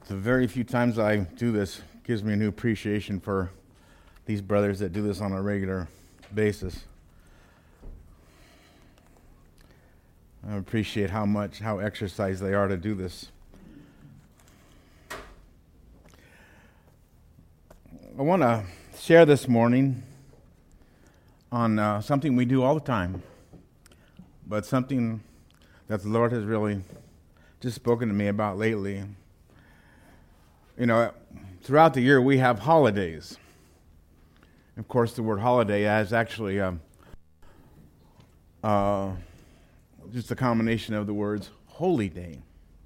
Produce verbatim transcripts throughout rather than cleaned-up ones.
The very few times I do this gives me a new appreciation for these brothers that do this on a regular basis. I appreciate how much, how exercised they are to do this. I want to share this morning on uh, something we do all the time, but something that the Lord has really just spoken to me about lately. You know, throughout the year we have holidays. Of course, the word holiday is actually um, uh, just a combination of the words holy day.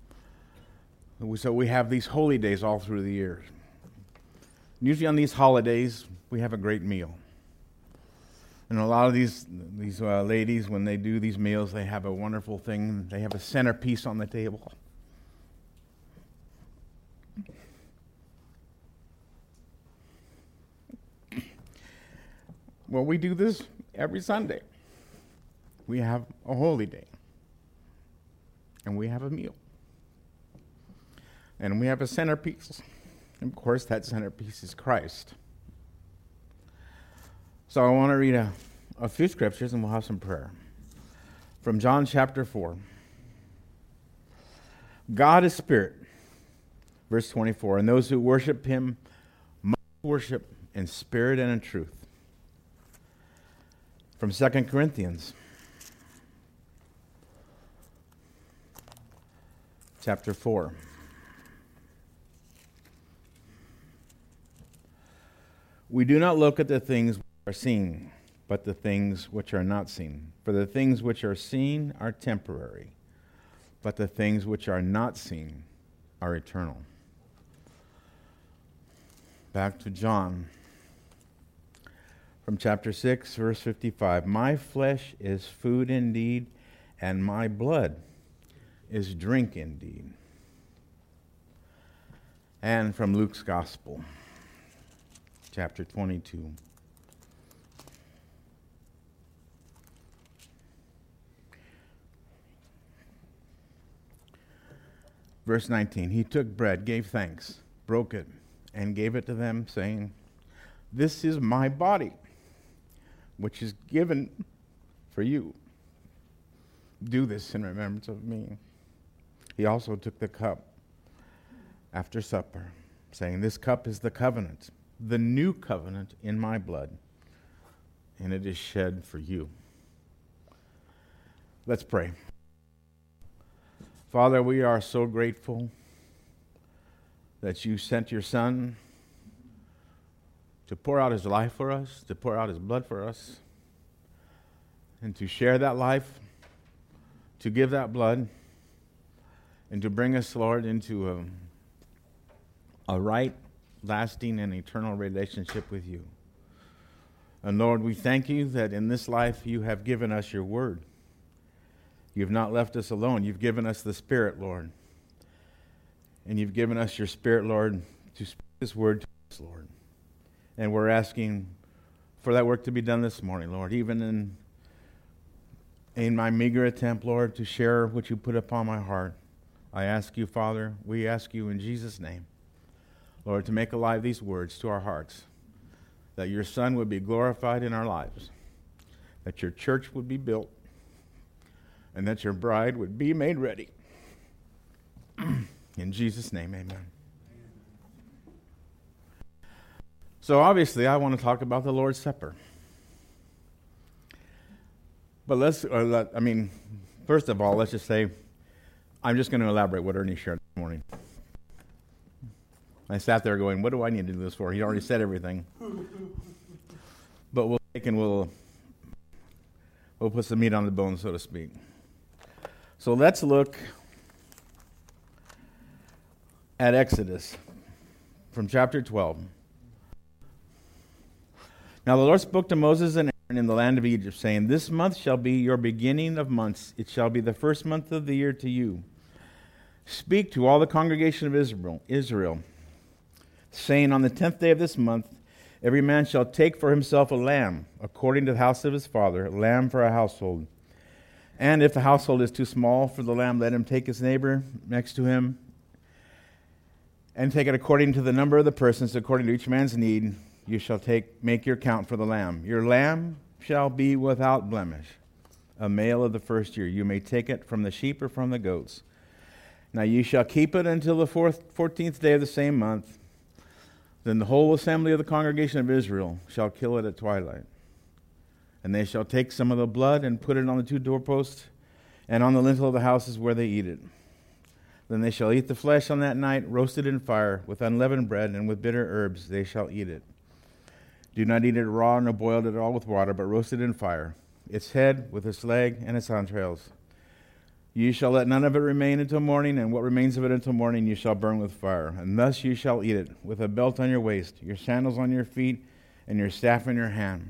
So we have these holy days all through the year. Usually on these holidays, we have a great meal. And a lot of these these uh, ladies, when they do these meals, they have a wonderful thing. They have a centerpiece on the table. Well, we do this every Sunday. We have a holy day. And we have a meal. And we have a centerpiece. And of course, that centerpiece is Christ. So I want to read a, a few scriptures and we'll have some prayer. From John chapter four. God is spirit. Verse twenty-four. And those who worship him must worship in spirit and in truth. From Second Corinthians chapter four. We do not look at the things which are seen, but the things which are not seen. For the things which are seen are temporary, but the things which are not seen are eternal. Back to John. From chapter six, verse fifty-five. My flesh is food indeed, and my blood is drink indeed. And from Luke's Gospel, chapter twenty-two. Verse nineteen. He took bread, gave thanks, broke it, and gave it to them, saying, "This is my body, which is given for you. Do this in remembrance of me." He also took the cup after supper, saying, "This cup is the covenant, the new covenant in my blood, and it is shed for you." Let's pray. Father, we are so grateful that you sent your Son to pour out his life for us, to pour out his blood for us, and to share that life, to give that blood, and to bring us, Lord, into a, a right, lasting, and eternal relationship with you. And Lord, we thank you that in this life you have given us your word. You've not left us alone. You've given us the Spirit, Lord. And you've given us your Spirit, Lord, to speak this word to us, Lord. And we're asking for that work to be done this morning, Lord, even in in my meager attempt, Lord, to share what you put upon my heart. I ask you, Father, we ask you in Jesus' name, Lord, to make alive these words to our hearts, that your Son would be glorified in our lives, that your church would be built, and that your bride would be made ready. In Jesus' name, amen. So obviously, I want to talk about the Lord's Supper. But let's, uh, let, I mean, first of all, let's just say, I'm just going to elaborate what Ernie shared this morning. I sat there going, what do I need to do this for? He already said everything. But we'll take and we'll, we'll put some meat on the bone, so to speak. So let's look at Exodus from chapter twelve. Now the Lord spoke to Moses and Aaron in the land of Egypt, saying, "This month shall be your beginning of months. It shall be the first month of the year to you. Speak to all the congregation of Israel, Israel, saying, on the tenth day of this month, every man shall take for himself a lamb, according to the house of his father, a lamb for a household. And if the household is too small for the lamb, let him take his neighbor next to him, and take it according to the number of the persons, according to each man's need. You shall take make your count for the lamb. Your lamb shall be without blemish, a male of the first year. You may take it from the sheep or from the goats. Now you shall keep it until the fourth, fourteenth day of the same month. Then the whole assembly of the congregation of Israel shall kill it at twilight. And they shall take some of the blood and put it on the two doorposts and on the lintel of the houses where they eat it. Then they shall eat the flesh on that night, roasted in fire, with unleavened bread and with bitter herbs they shall eat it. Do not eat it raw nor boiled at all with water, but roasted in fire, its head with its leg and its entrails. You shall let none of it remain until morning, and what remains of it until morning you shall burn with fire. And thus you shall eat it, with a belt on your waist, your sandals on your feet, and your staff in your hand.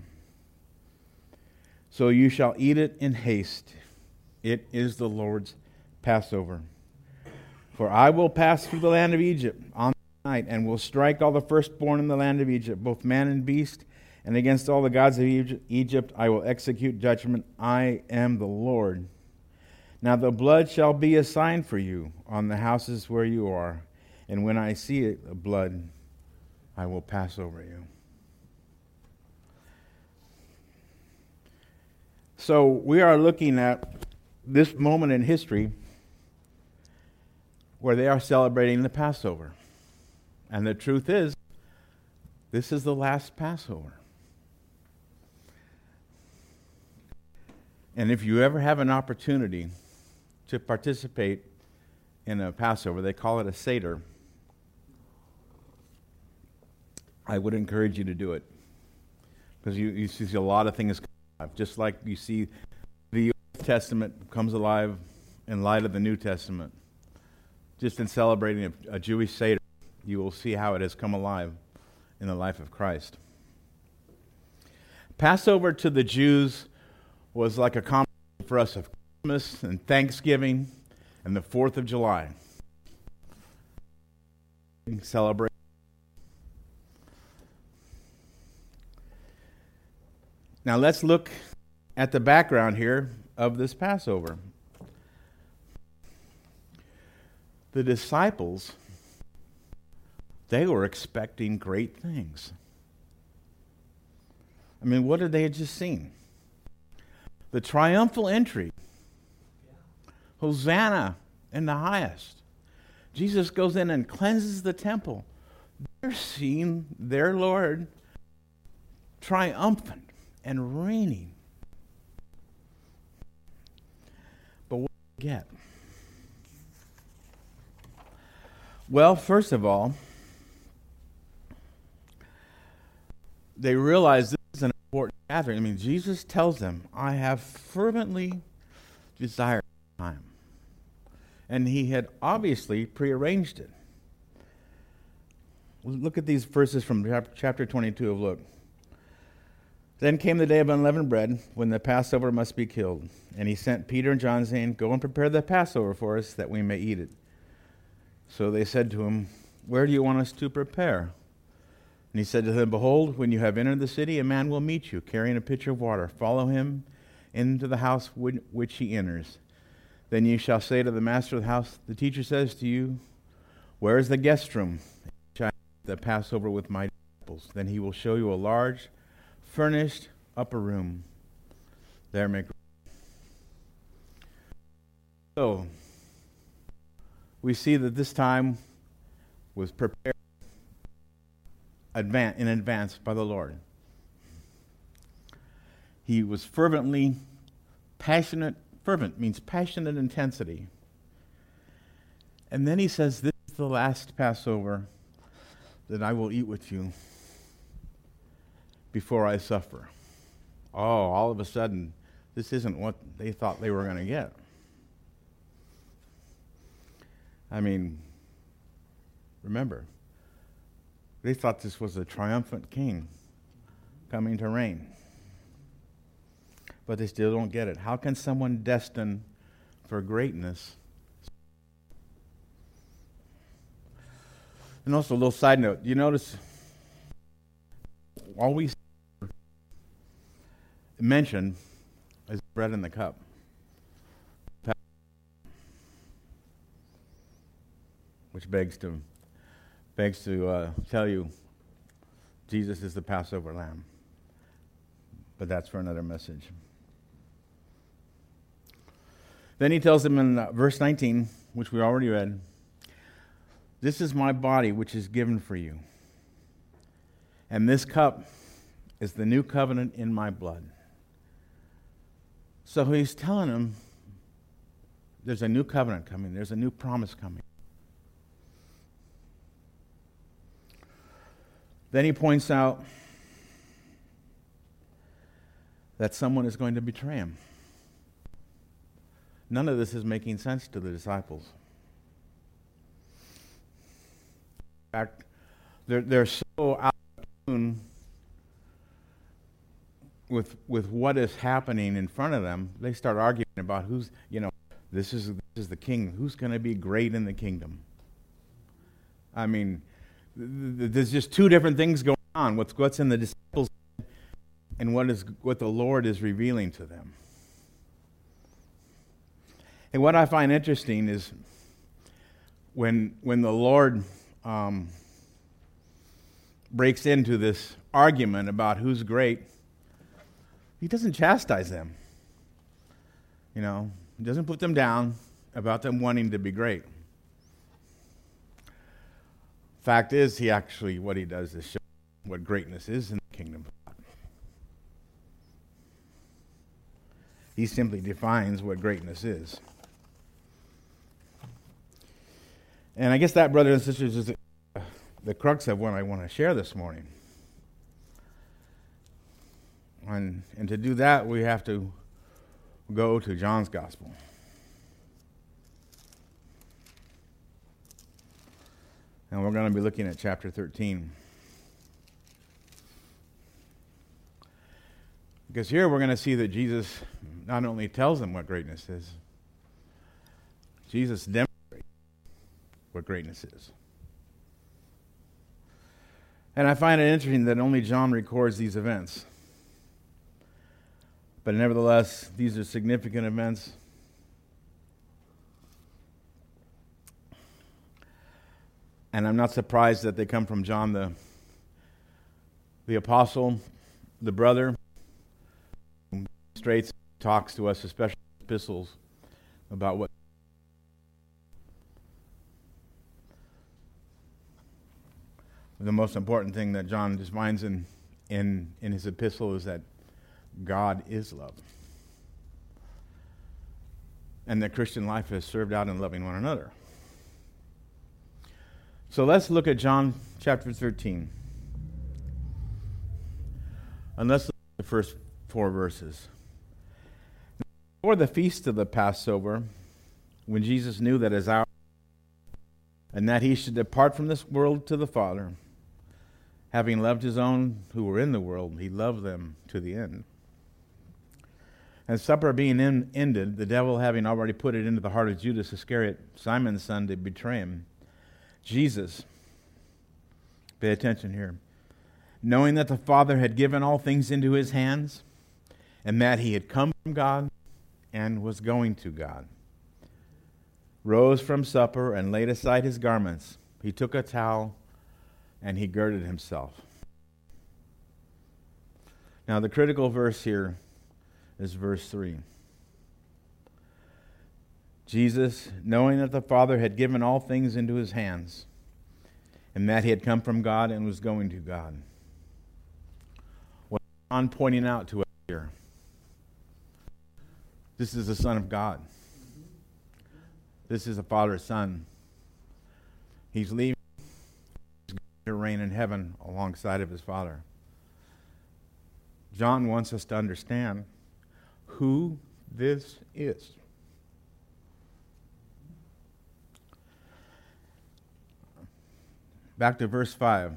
So you shall eat it in haste. It is the Lord's Passover. For I will pass through the land of Egypt on the night, and will strike all the firstborn in the land of Egypt, both man and beast, and against all the gods of Egypt I will execute judgment. I am the Lord. Now the blood shall be a sign for you on the houses where you are, and when I see it, the blood, I will pass over you. So we are looking at this moment in history where they are celebrating the Passover. And the truth is, this is the last Passover. And if you ever have an opportunity to participate in a Passover, they call it a Seder, I would encourage you to do it. Because you, you see a lot of things come alive. Just like you see the Old Testament comes alive in light of the New Testament. Just in celebrating a, a Jewish Seder, you will see how it has come alive in the life of Christ. Passover to the Jews was like a combination for us of Christmas and Thanksgiving and the fourth of July. Celebrate. Now let's look at the background here of this Passover. The disciples, they were expecting great things. I mean, what had they just seen? The triumphal entry. Hosanna in the highest. Jesus goes in and cleanses the temple. They're seeing their Lord triumphant and reigning. But what do we get? Well, first of all, they realize this is an important gathering. I mean, Jesus tells them, I have fervently desired time. And he had obviously prearranged it. Look at these verses from chapter twenty-two of Luke. Then came the day of unleavened bread, when the Passover must be killed. And he sent Peter and John, saying, Go and prepare the Passover for us, that we may eat it. So they said to him, Where do you want us to prepare? And he said to them, Behold, when you have entered the city, a man will meet you, carrying a pitcher of water. Follow him into the house which he enters. Then you shall say to the master of the house, The teacher says to you, Where is the guest room? Shall I eat the Passover with my disciples? Then he will show you a large, furnished upper room. There make So, we see that this time was prepared advan- in advance by the Lord. He was fervently, passionate, fervent means passionate intensity. And then he says, This is the last Passover that I will eat with you before I suffer. Oh, all of a sudden, this isn't what they thought they were going to get. I mean, remember, they thought this was a triumphant king coming to reign. But they still don't get it. How can someone destined for greatness? And also, a little side note. You notice, all we mention is bread in the cup. Which begs to begs to uh, tell you Jesus is the Passover lamb. But that's for another message. Then he tells them in uh, verse nineteen, which we already read, "This is my body which is given for you. And this cup is the new covenant in my blood." So he's telling them there's a new covenant coming. There's a new promise coming. Then he points out that someone is going to betray him. None of this is making sense to the disciples. In fact, they're, they're so out of tune with, with what is happening in front of them, they start arguing about who's, you know, this is, this is the king. Who's going to be great in the kingdom? I mean, th- th- there's just two different things going on. What's, what's in the disciples' and what is what the Lord is revealing to them. And what I find interesting is when when the Lord um, breaks into this argument about who's great, he doesn't chastise them. You know, he doesn't put them down about them wanting to be great. Fact is, he actually, what he does is show what greatness is in the kingdom of God. He simply defines what greatness is. And I guess that, brothers and sisters, is the, the crux of what I want to share this morning. And, and to do that, we have to go to John's Gospel. And we're going to be looking at chapter thirteen. Because here we're going to see that Jesus not only tells them what greatness is, Jesus demonstrates what greatness is. And I find it interesting that only John records these events. But nevertheless, these are significant events. And I'm not surprised that they come from John, the, the apostle, the brother, who straight talks to us, especially epistles, about what the most important thing that John defines in, in, in his epistle is that God is love. And that Christian life is served out in loving one another. So let's look at John chapter thirteen. And let's look at the first four verses. Before the feast of the Passover, when Jesus knew that his hour and that he should depart from this world to the Father, having loved his own who were in the world, he loved them to the end. And supper being in, ended, the devil having already put it into the heart of Judas Iscariot, Simon's son, to betray him, Jesus, pay attention here, knowing that the Father had given all things into his hands, and that he had come from God and was going to God, rose from supper and laid aside his garments. He took a towel and he girded himself. Now the critical verse here is verse three. Jesus, knowing that the Father had given all things into his hands, and that he had come from God and was going to God. What John pointing out to us here, this is the Son of God. This is the Father's Son. He's leaving. He's going to reign in heaven alongside of his Father. John wants us to understand who this is. Back to verse five.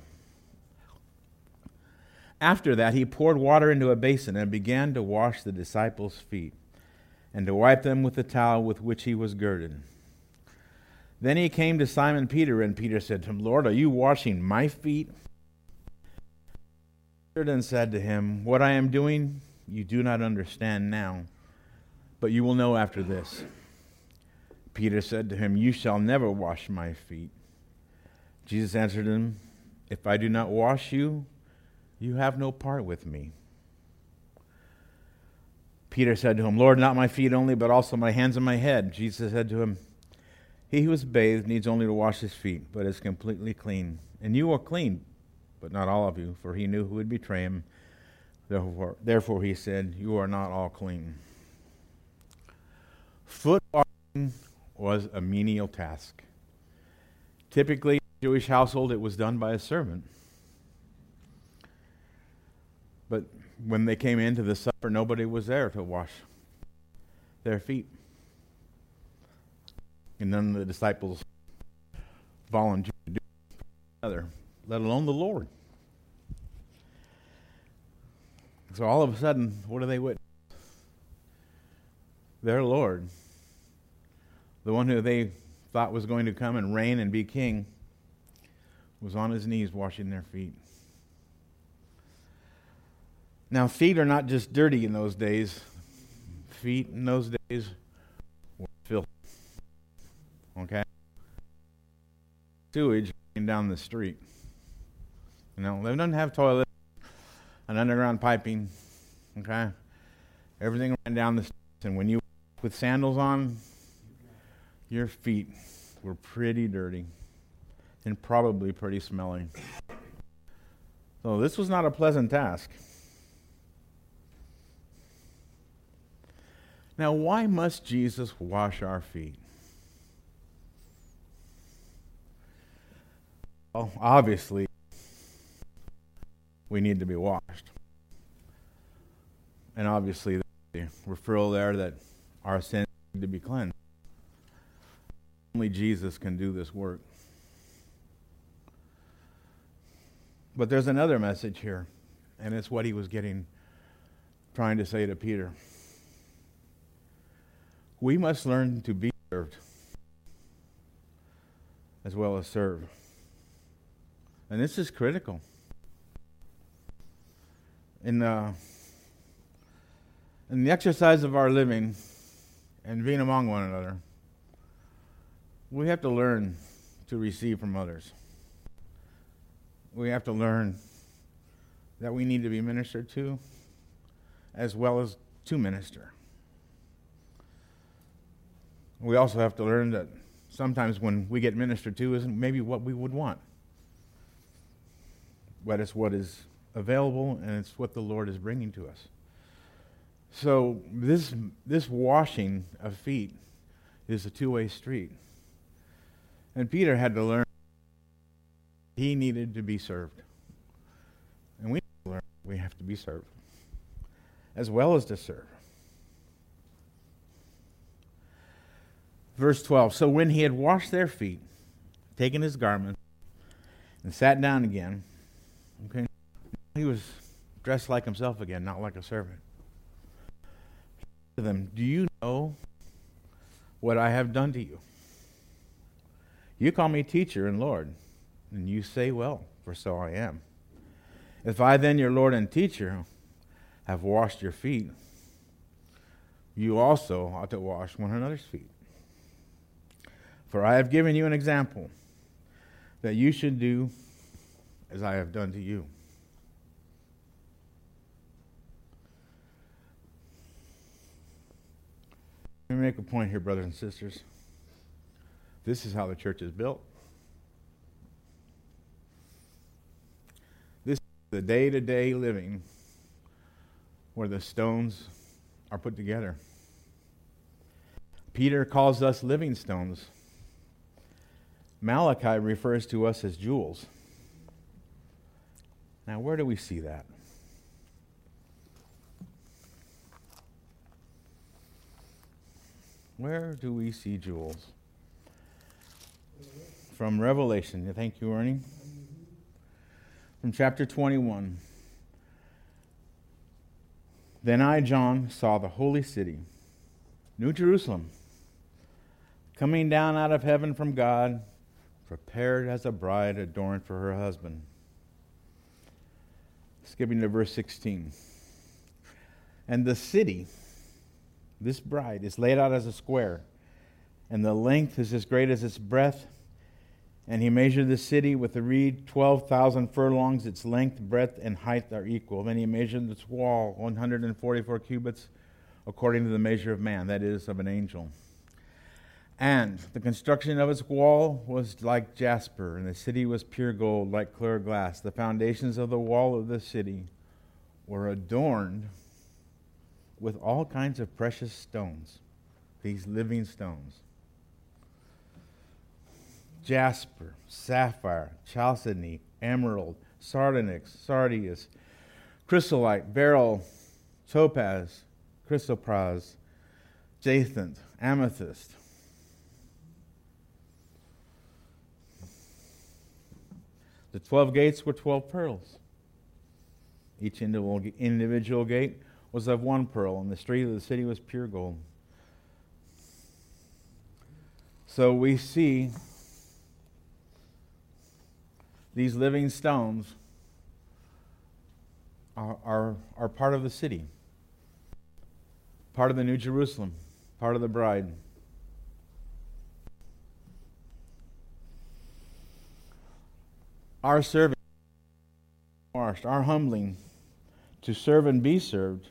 After that, he poured water into a basin and began to wash the disciples' feet and to wipe them with the towel with which he was girded. Then he came to Simon Peter, and Peter said to him, Lord, are you washing my feet? Peter then said to him, what I am doing you do not understand now, but you will know after this. Peter said to him, you shall never wash my feet. Jesus answered him, "If I do not wash you, you have no part with me." Peter said to him, "Lord, not my feet only, but also my hands and my head." Jesus said to him, "He who is bathed needs only to wash his feet, but is completely clean. And you are clean, but not all of you," for he knew who would betray him. Therefore, therefore he said, "You are not all clean." Foot washing was a menial task. Typically, in a Jewish household, it was done by a servant. But when they came into the supper, nobody was there to wash their feet. And none of the disciples volunteered to do it together, let alone the Lord. So all of a sudden, what do they witness? Their Lord, the one who they thought was going to come and reign and be king, was on his knees washing their feet. Now, feet are not just dirty in those days. Feet in those days were filthy. Okay? Sewage came down the street. You know, they didn't have toilets and underground piping. Okay? Everything ran down the street. And when you walked with sandals on, your feet were pretty dirty and probably pretty smelly. So this was not a pleasant task. Now, why must Jesus wash our feet? Well, obviously, we need to be washed. And obviously, there's a referral there that our sins need to be cleansed. Only Jesus can do this work. But there's another message here, and it's what he was getting, trying to say to Peter. We must learn to be served as well as serve. And this is critical. In the, in the exercise of our living and being among one another, we have to learn to receive from others. We have to learn that we need to be ministered to as well as to minister. We also have to learn that sometimes when we get ministered to isn't maybe what we would want. But it's what is available and it's what the Lord is bringing to us. So this this washing of feet is a two-way street. And Peter had to learn he needed to be served. And we need to learn we have to be served as well as to serve. Verse twelve, so when he had washed their feet, taken his garment, and sat down again, okay, he was dressed like himself again, not like a servant. He said to them, do you know what I have done to you? You call me teacher and Lord, and you say well, for so I am. If I then, your Lord and teacher, have washed your feet, you also ought to wash one another's feet. For I have given you an example, that you should do as I have done to you. Let me make a point here, brothers and sisters. This is how the church is built. This is the day-to-day living where the stones are put together. Peter calls us living stones. Malachi refers to us as jewels. Now, where do we see that? Where do we see jewels? From Revelation. Thank you, Ernie. From chapter twenty-one. Then I, John, saw the holy city, New Jerusalem, coming down out of heaven from God, prepared as a bride adorned for her husband. Skipping to verse sixteen. And the city, this bride, is laid out as a square, and the length is as great as its breadth, And he measured the city with a reed, twelve thousand furlongs. Its length, breadth, and height are equal. Then he measured its wall, one hundred forty-four cubits, according to the measure of man, that is, of an angel. And the construction of its wall was like jasper, and the city was pure gold, like clear glass. The foundations of the wall of the city were adorned with all kinds of precious stones, these living stones. Jasper, sapphire, chalcedony, emerald, sardonyx, sardius, chrysolite, beryl, topaz, chrysoprase, jacinth, amethyst. The twelve gates were twelve pearls. Each individual gate was of one pearl, and the street of the city was pure gold. So we see these living stones are, are, are part of the city, part of the New Jerusalem, part of the bride. Our serving, our humbling to serve and be served,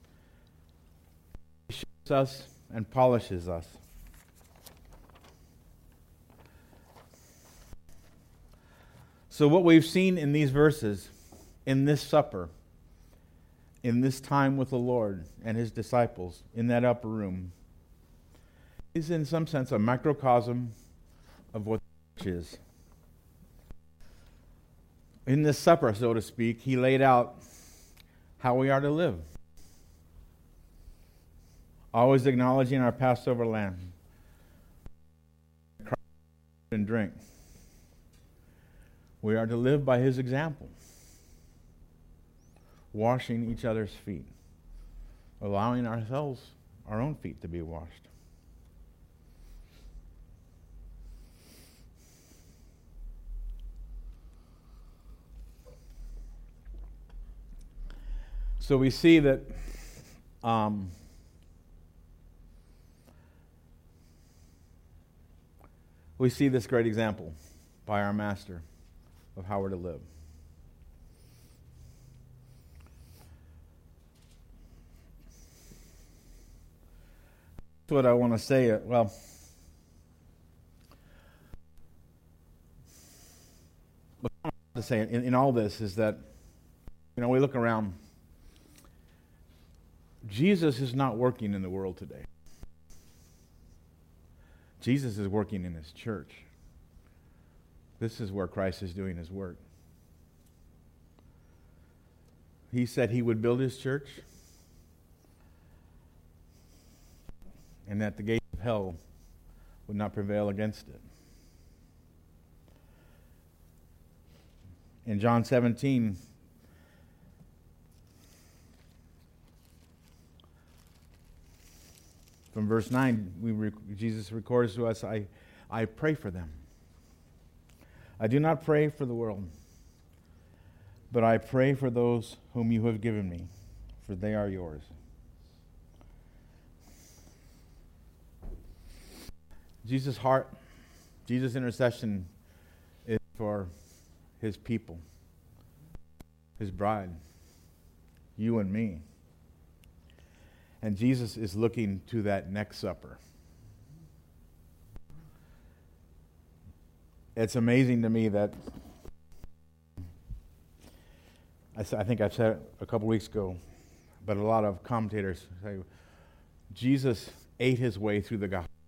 shapes us and polishes us. So what we've seen in these verses, in this supper, in this time with the Lord and His disciples in that upper room, is in some sense a microcosm of what the church is. In this supper, so to speak, He laid out how we are to live. Always acknowledging our Passover lamb. And drink. We are to live by His example, washing each other's feet, allowing ourselves, our own feet to be washed. So we see that um, we see this great example by our Master of how we're to live. That's what I want to say. Well, what I want to say in, in all this is that, you know, we look around. Jesus is not working in the world today. Jesus is working in His church. This is where Christ is doing His work. He said He would build His church, and that the gates of hell would not prevail against it. In John seventeen, from verse nine, we rec- Jesus records to us, I, I pray for them. I do not pray for the world, but I pray for those whom you have given me, for they are yours. Jesus' heart, Jesus' intercession is for His people, His bride, you and me. And Jesus is looking to that next supper. It's amazing to me that, I, I think I said it a couple weeks ago, but a lot of commentators say, Jesus ate His way through the gospel.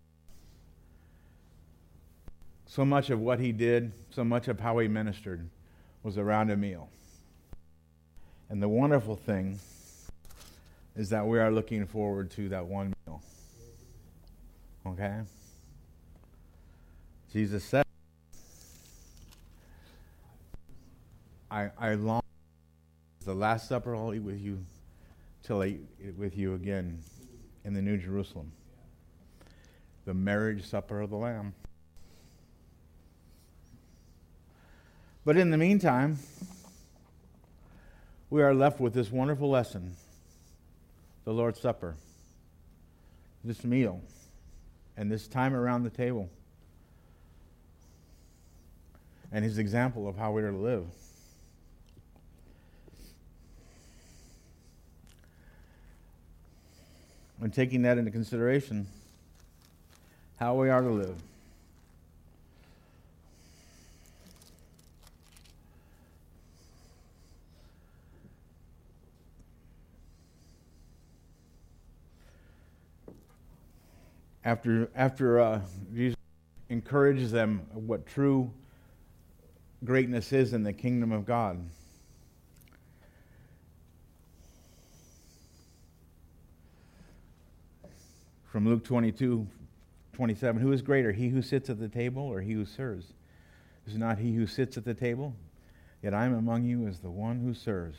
So much of what He did, so much of how He ministered was around a meal. And the wonderful thing is that we are looking forward to that one meal. Okay? Jesus said, I, I long the Last Supper I'll eat with you till I eat with you again in the New Jerusalem. The marriage supper of the Lamb. But in the meantime, we are left with this wonderful lesson, the Lord's Supper, this meal, and this time around the table. and his example of how we are to live. And taking that into consideration, how we are to live. After, after uh, Jesus encourages them what true greatness is in the kingdom of God, from Luke twenty-two, twenty-seven, who is greater, he who sits at the table or he who serves? Is it not he who sits at the table? Yet I am among you as the one who serves.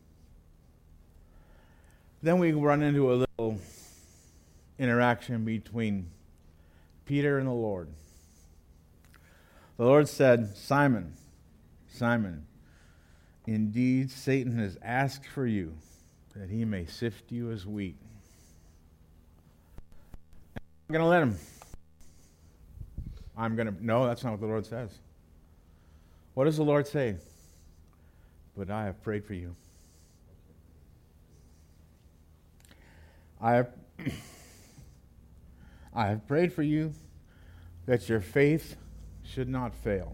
Then we run into a little interaction between Peter and the Lord. The Lord said, Simon, Simon, indeed Satan has asked for you that he may sift you as wheat. I'm going to let him. I'm going to, no, that's not what the Lord says. What does the Lord say? But I have prayed for you. I have, I have prayed for you that your faith should not fail.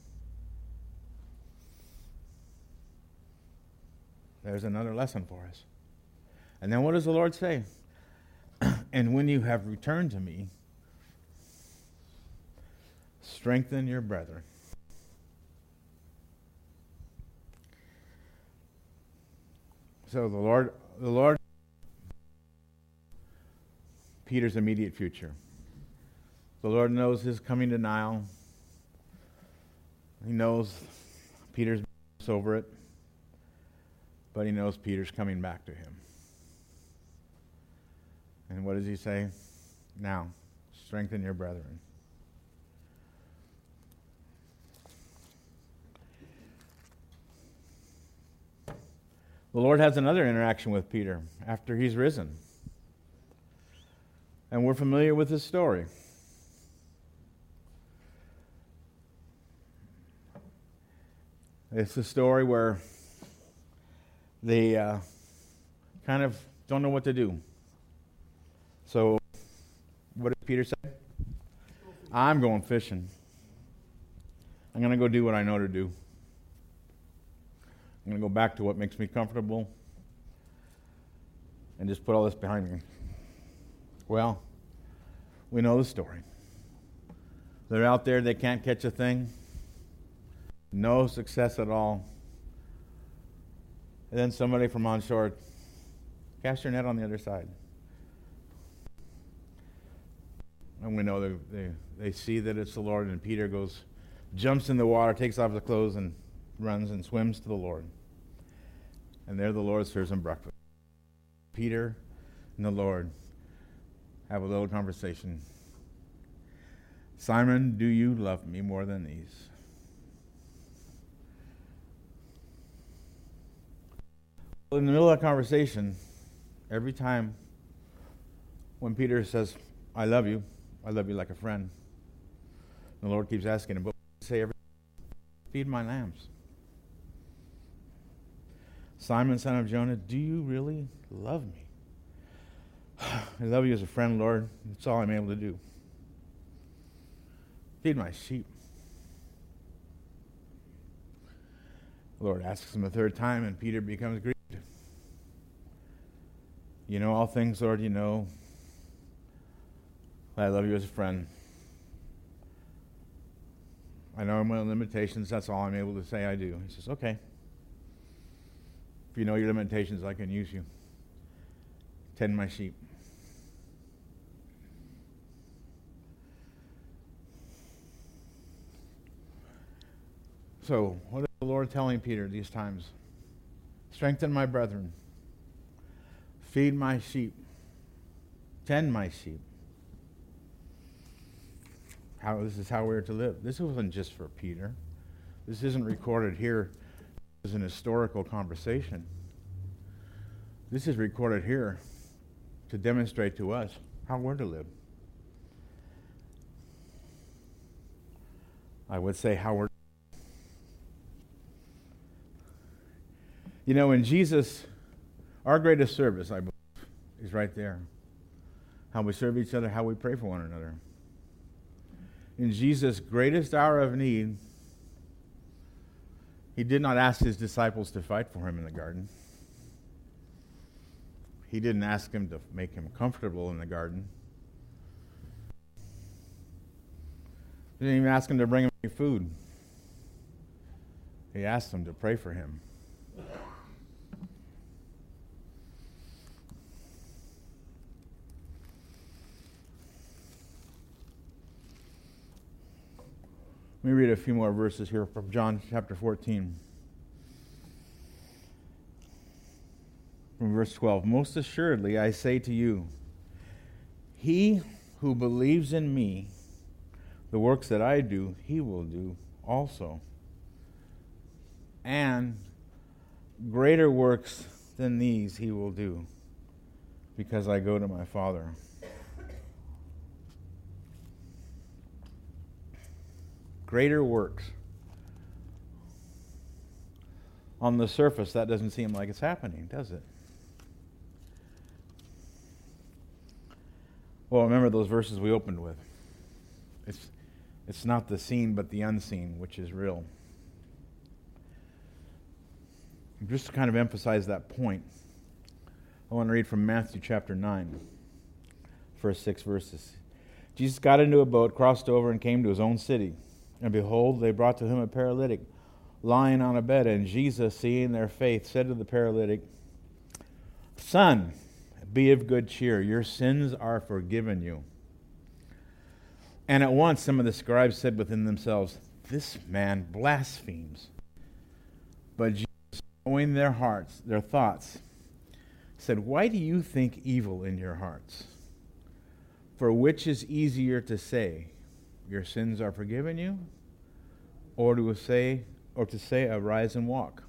There's another lesson for us. And then what does the Lord say? And when you have returned to me, strengthen your brethren. So the Lord, the Lord, Peter's immediate future. The Lord knows his coming denial. He knows Peter's over it, but he knows Peter's coming back to him. And what does he say? Now, strengthen your brethren. The Lord has another interaction with Peter after he's risen. And we're familiar with his story. It's a story where they uh, kind of don't know what to do. So, what did Peter say? I'm going fishing. I'm going to go do what I know to do. I'm going to go back to what makes me comfortable and just put all this behind me. Well, we know the story. They're out there, they can't catch a thing. No success at all. And then somebody from on shore, cast your net on the other side. And we know they, they, they see that it's the Lord, and Peter goes, jumps in the water, takes off his clothes, and runs and swims to the Lord. And there the Lord serves him breakfast. Peter and the Lord have a little conversation. Simon, do you love me more than these? In the middle of that conversation, every time when Peter says, I love you, I love you like a friend, the Lord keeps asking him, but say every feed my lambs. Simon, son of Jonah, do you really love me? I love you as a friend, Lord. That's all I'm able to do. Feed my sheep. The Lord asks him a third time, and Peter becomes grieved. You know all things, Lord, you know. I love you as a friend. I know my limitations. That's all I'm able to say I do. He says, okay. If you know your limitations, I can use you. Tend my sheep. So, what is the Lord telling Peter these times? Strengthen my brethren. Feed my sheep. Tend my sheep. How this is how we're to live. This wasn't just for Peter. This isn't recorded here as an historical conversation. This is recorded here to demonstrate to us how we're to live. I would say how we're You know, in Jesus, our greatest service, I believe, is right there. How we serve each other, how we pray for one another. In Jesus' greatest hour of need, he did not ask his disciples to fight for him in the garden. He didn't ask him to make him comfortable in the garden. He didn't even ask him to bring him any food. He asked them to pray for him. Let me read a few more verses here from John chapter fourteen. From verse twelve. Most assuredly I say to you, he who believes in me, the works that I do, he will do also. And greater works than these he will do, because I go to my Father. Greater works. On the surface, that doesn't seem like it's happening, does it? Well, remember those verses we opened with. It's, it's not the seen, but the unseen, which is real. Just to kind of emphasize that point, I want to read from Matthew chapter nine, first six verses. Jesus got into a boat, crossed over, and came to his own city. And behold, they brought to him a paralytic, lying on a bed. And Jesus, seeing their faith, said to the paralytic, Son, be of good cheer. Your sins are forgiven you. And at once some of the scribes said within themselves, This man blasphemes. But Jesus, knowing their hearts, their thoughts, said, Why do you think evil in your hearts? For which is easier to say, Your sins are forgiven you, or to say, or to say, Arise and walk?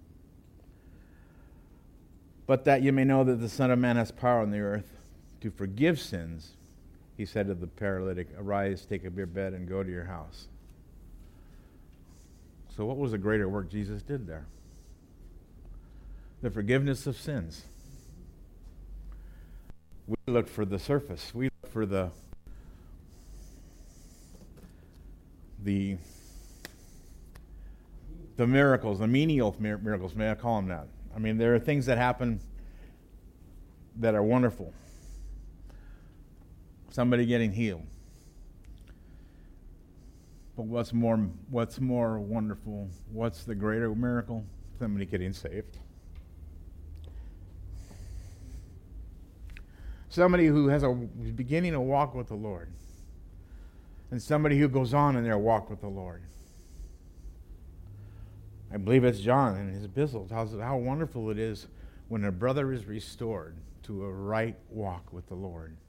But that you may know that the Son of Man has power on the earth to forgive sins, he said to the paralytic, Arise, take up your bed, and go to your house. So what was the greater work Jesus did there? The forgiveness of sins. We look for the surface. We look for the the the miracles, the menial miracles, may I call them that. I mean, there are things that happen that are wonderful. Somebody getting healed. But what's more what's more wonderful? What's the greater miracle? Somebody getting saved. Somebody who has a who's beginning a walk with the Lord. And somebody who goes on in their walk with the Lord. I believe it's John in his epistle tells us how wonderful it is when a brother is restored to a right walk with the Lord.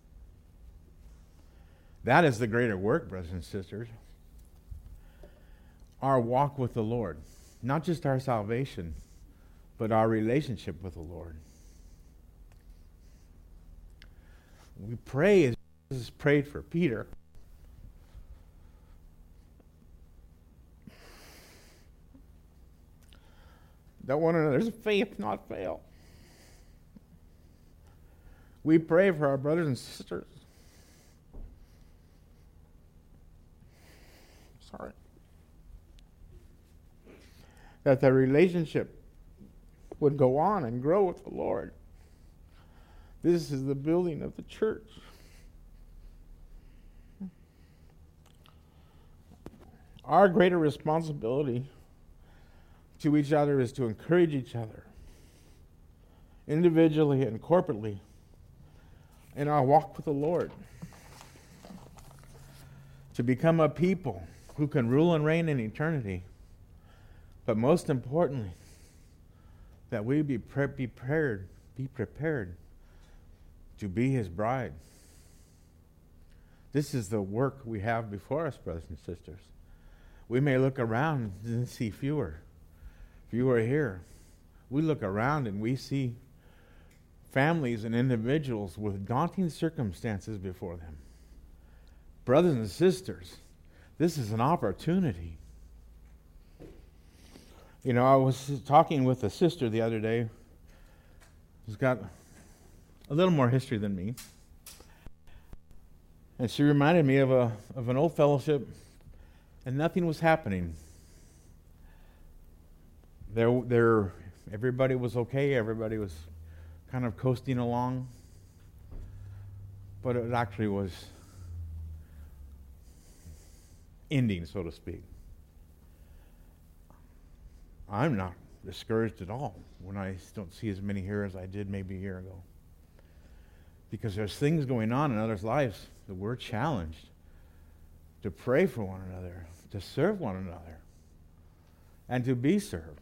That is the greater work, brothers and sisters. Our walk with the Lord. Not just our salvation, but our relationship with the Lord. We pray as Jesus prayed for Peter. That one another's faith not fail. We pray for our brothers and sisters. Sorry. That the relationship would go on and grow with the Lord. This is the building of the church. Our greater responsibility to each other is to encourage each other, individually and corporately, in our walk with the Lord. To become a people who can rule and reign in eternity. But most importantly, that we be pre- prepared, be prepared to be his bride. This is the work we have before us, brothers and sisters. We may look around and see fewer. Fewer here. We look around and we see families and individuals with daunting circumstances before them. Brothers and sisters, this is an opportunity. You know, I was talking with a sister the other day who's got a little more history than me. And she reminded me of a of an old fellowship, and nothing was happening. There, there, everybody was okay. Everybody was kind of coasting along, but it actually was ending, so to speak. I'm not discouraged at all when I don't see as many here as I did maybe a year ago, because there's things going on in others' lives that we're challenged to pray for one another, to serve one another, and to be served.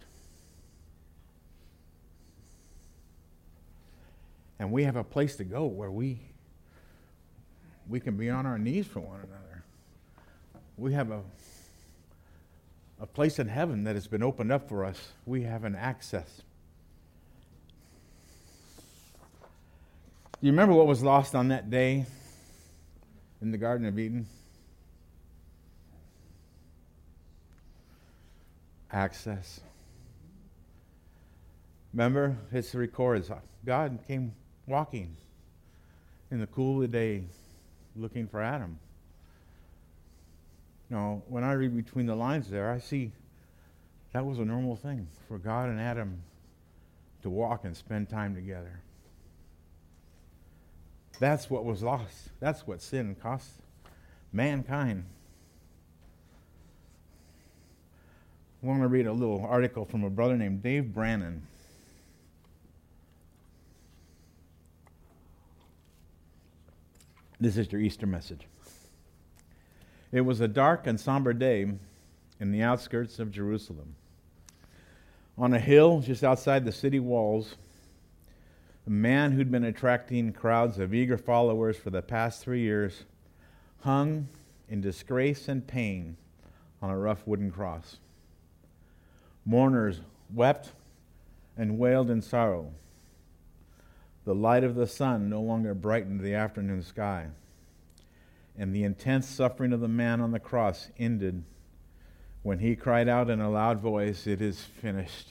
And we have a place to go where we we can be on our knees for one another. We have a a place in heaven that has been opened up for us. We have an access. Do you remember what was lost on that day in the Garden of Eden? Access. Remember, history records God came walking in the cool of the day looking for Adam. Now, when I read between the lines there, I see that was a normal thing for God and Adam to walk and spend time together. That's what was lost. That's what sin cost mankind. I want to read a little article from a brother named Dave Brannon. This is your Easter message. It was a dark and somber day in the outskirts of Jerusalem. On a hill just outside the city walls, a man who'd been attracting crowds of eager followers for the past three years hung in disgrace and pain on a rough wooden cross. Mourners wept and wailed in sorrow. The light of the sun no longer brightened the afternoon sky, and the intense suffering of the man on the cross ended when he cried out in a loud voice, "It is finished."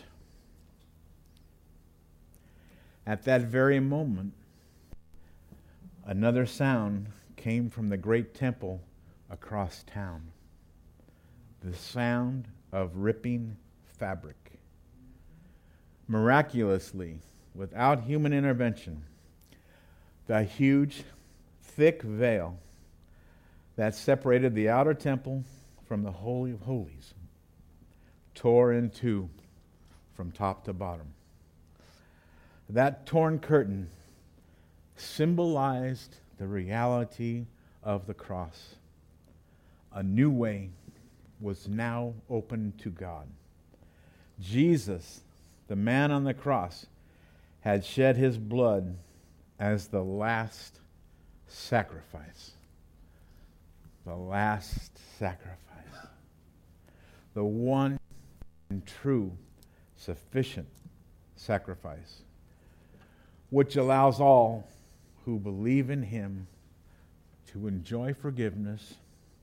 At that very moment, another sound came from the great temple across town. The sound of ripping fabric. Miraculously, without human intervention, the huge, thick veil that separated the outer temple from the Holy of Holies tore in two from top to bottom. That torn curtain symbolized the reality of the cross. A new way was now open to God. Jesus, the man on the cross, had shed his blood as the last sacrifice. The last sacrifice. The one and true, sufficient sacrifice, which allows all who believe in him to enjoy forgiveness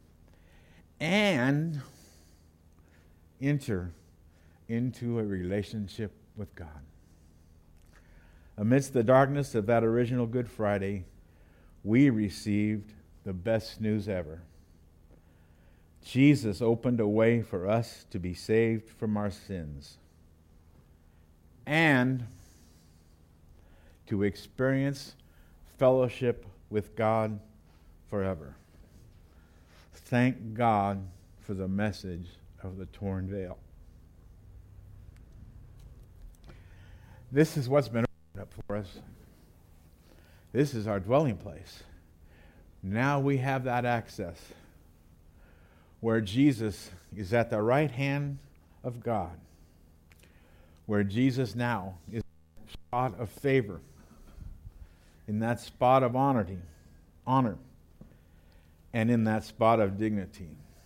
and enter into a relationship with God. Amidst the darkness of that original Good Friday, we received the best news ever. Jesus opened a way for us to be saved from our sins and to experience fellowship with God forever. Thank God for the message of the torn veil. This is what's been opened up for us. This is our dwelling place. Now we have that access where Jesus is at the right hand of God, where Jesus now is in that spot of favor, in that spot of honor, honor, and in that spot of dignity.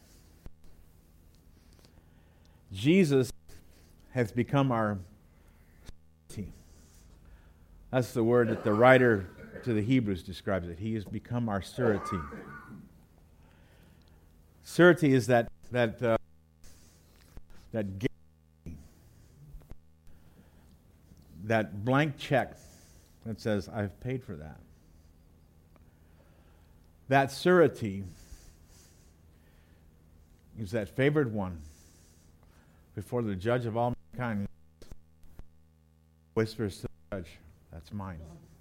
Jesus has become our certainty. That's the word that the writer to the Hebrews describes it. He has become our surety. Surety is that that uh, that guarantee that blank check that says, I've paid for that. That surety is that favored one before the judge of all mankind whispers to the judge, that's mine.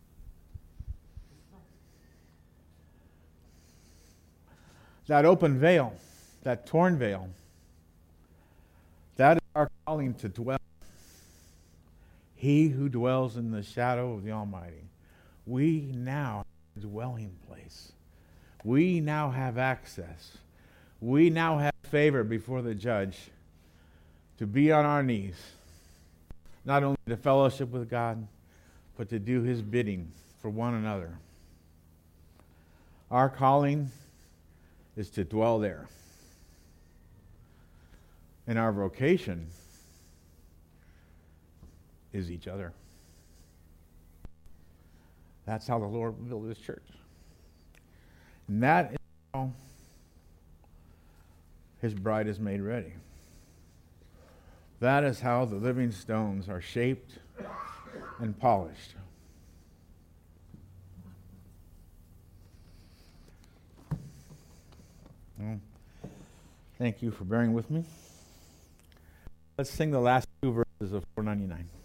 That open veil, that torn veil, that is our calling to dwell. He who dwells in the shadow of the Almighty. We now have a dwelling place. We now have access. We now have favor before the judge to be on our knees, not only to fellowship with God, but to do his bidding for one another. Our calling is to dwell there. And our vocation is each other. That's how the Lord will build his church. And that is how his bride is made ready. That is how the living stones are shaped and polished. Well, thank you for bearing with me. Let's sing the last two verses of four ninety-nine.